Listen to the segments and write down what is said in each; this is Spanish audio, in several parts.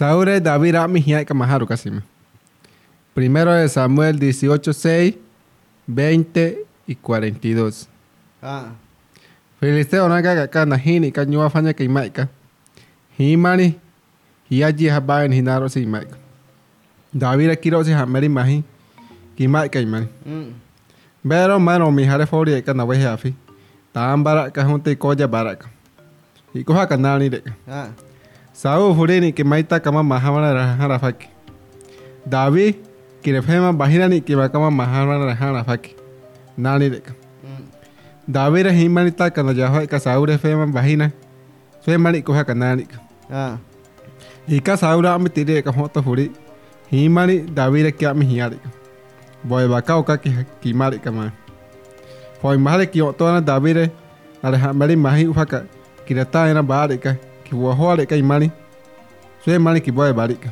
Saúl David Amihia Kamaharu Kasima. Primero de Samuel 18, 6, 20 y 42. Filisteo naga kana hini kanyua fanya kaimaika. Himani hiaji habaen hinaro si maika. David kiro si hameri mahi kimaika imani. Pero mano mi hare fori kana wehe afi. Tambara kahunte koja baraka. Ikoha kanani deka. Saúl furini que maita kama mahamana rahana faki. David kirefema bahirani que makama mahamana rahana faki. Nani deka. David himani ta kana jaha ka Saúl fema bahina. Femani koha kanani. Ika Saúl amitire ka hoto furi. Himani David que amihiyari. Boy bakao ka kimari kama. Foi mahale ki otona David ala mari mahi ufaka kirata era barika. Wahole ka imani so imani ki boy barika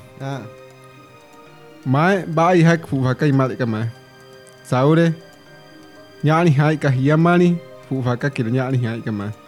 mai bai hak fu ka imani ka mai Saúl nyani hai ka yamani fu ka ki nyani hai ka mai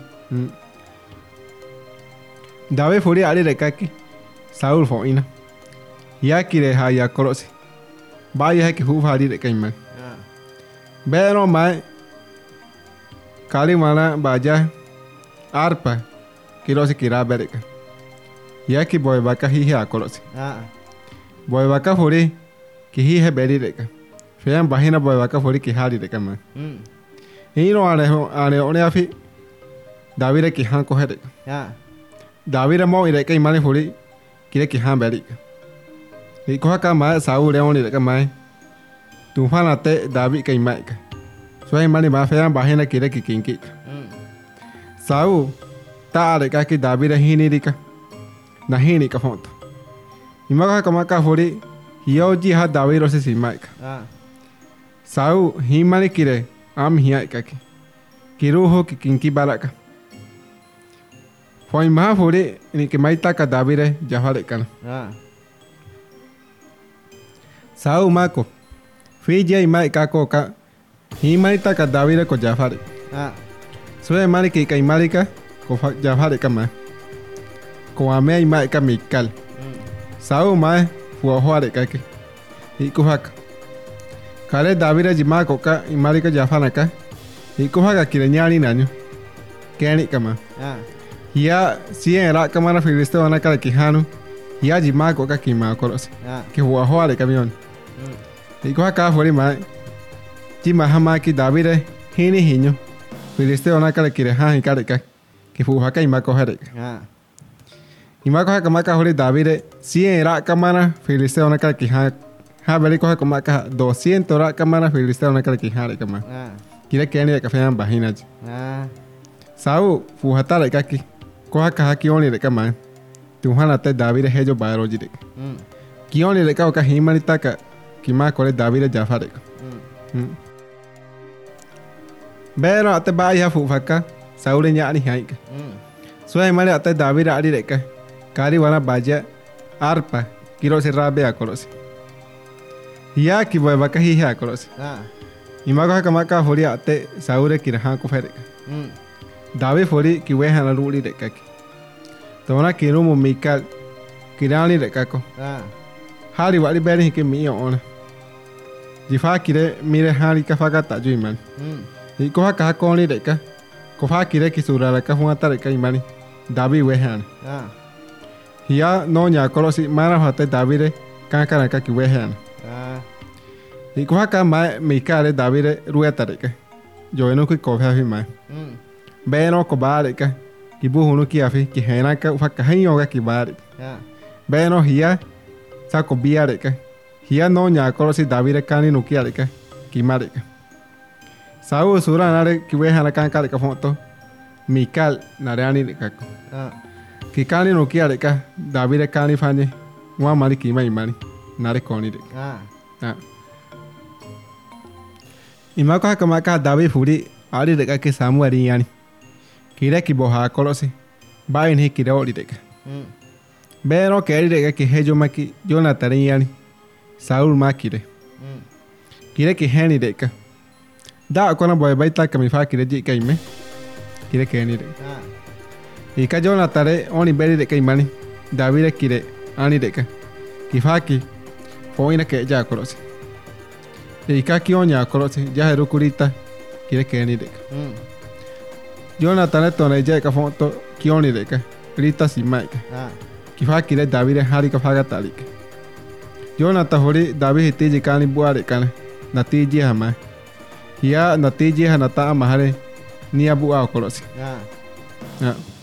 David fori ari re ka ki Saúl fo ina ya ki re ha ya korosi bai hak fu ari re ka imani pero mai kali mana baja arpa Kiro si kira bereka. Ya ki boy baka hihe akolosi. Boy baka fori ki hihe beri reka. Fean bahina boy baka fori ki hari reka man. Hino ane one afi David ki han kohe reka. David mo ireka imani fori kire ki han beri. Iko ka ma Saúl leoni reka mai. Tufana te David ka imai ka. So imani ma fean bahina kire ki kinki. Saúl Tare kaki David hini rika na hini ka fonto. Imaga kama ka fori hioji ha David rose simaika. Saúl himani kire am hiya kaki. Kiruho ki kinki baraka. Foi ma fori ni ke maita ka David jahale kana. Saúl mako. Fiji imaika ko ka himani ta ka David ko jafare. So mani ki kai marika ko jafare kama ko ame ima ka mikal Saúl mai fu hoare ka ke iko hak kale David jima ko ka imari ka jafana ka iko hak kirenyani nanyo keni kama ya si era kama na filisteo na kala kihanu ya jima ko ka kima koros ke fu hoare kamion iko hak fori mai jima hama ki David hini hinyo filisteo na kala kireha kale ka que fu haka imako hare imako haka maka hori David si era kamana filisteo na kala ki ha beli ko haka maka 200 ra kamana filisteo na kala ki hare kama kira keni ka fean bahina Saúl fu hatare kaki ko haka haki oni re kama tu hana te David hejo baroji de ki oni re ka himani taka ki ma ko David jafare pero ate ba ya fu haka Saúl nyani haika. So male ate David ari reka. Kari wana baja arpa kiro se rabe akolosi. Ya ki boy baka hi ha akolosi. Imaga kama ka hori ate Saúl kirha ko fereka. David fori ki we hana ruli reka ki. Tona kiro mo mikal kirani reka ko. Hari wali beri ke mi on. Jifa kire mire hari ka faga taju iman. Iko ha ko ni reka. Kofa kire ki surara ka huata re ka imani David wehan hiya no nya kolosi mara hate David ka kana ka ki wehan iko ka ma mikale David rueta re ka yo eno ki kofa hi ma beno ko bare ka ki bu hunu ki afi ki hena ka fa ka hiyo ka ki bare beno hiya sa ko biare ka hiya no nya kolosi David ka ni no ki are ka ki mare ka Saúl sura nare ki we hana kan ka foto Mikal nareani ka ki kani no ki are ka David kani fanye wa mari ki mai mari nare koni de imaka kama ka David furi ari de ka ke Samuel yani kire ki boha kolosi bain he kire ori de ka bero ke ari de ka ki hejo maki Jonathan yani Saúl makire kire ki heni de ka da kona boy baita kami fa kire ji kai me kire ke ni re ika Jonathan oni beri de kai mani David kire ani deka kifaki poina ke ya kolosi e kaki onya kolosi ya heru kurita kire ke ni deka Jonathan tone ya ka foto kioni deka rita si maika kifaki le David hari ka faga talik Jonathan hori David tiji kani buare kana natiji hama ya natiji hanata amahare ni abu a kolosi